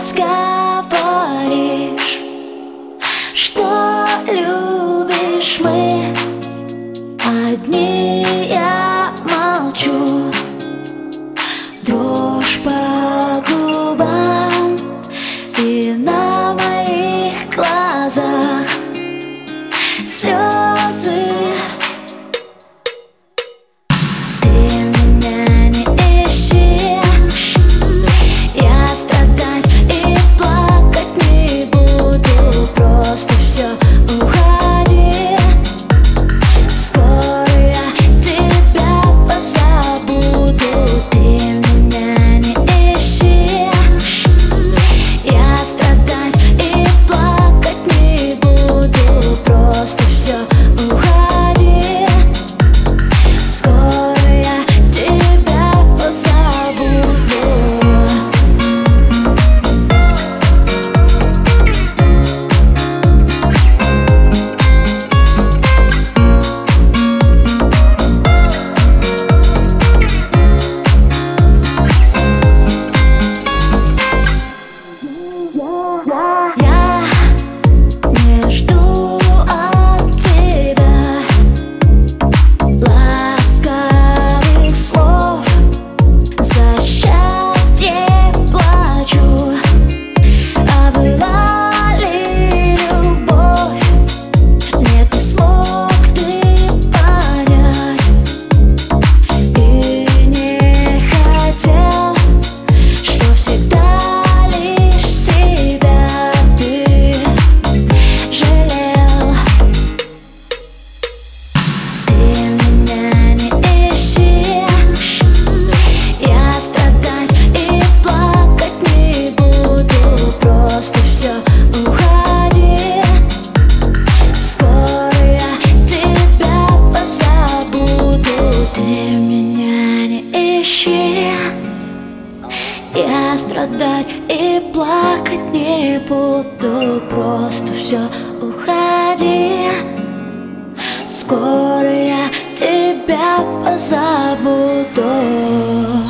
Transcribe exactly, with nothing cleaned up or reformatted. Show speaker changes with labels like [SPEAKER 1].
[SPEAKER 1] говоришь, что любишь, мы одни, я молчу. Дрожь по губам и на моих глазах слезы. Ты меня не ищи, я страдать и плакать не буду. Просто все, уходи, скоро я тебя позабуду. Ты меня не ищи, я страдать и плакать не буду. Просто все, уходи, скоро я тебя позабуду. Я не жду от тебя ласковых слов, за счастье плачу. А была ли любовь? Нет, не смог ты понять и не хотел, что всегда лишь себя ты жалел. Ты меня не ищи, я страдать и плакать не буду. Просто все, уходи, скоро я тебя позабуду. Ты меня не ищи, я страдать и плакать не буду. Просто все, уходи, скоро я тебя позабуду.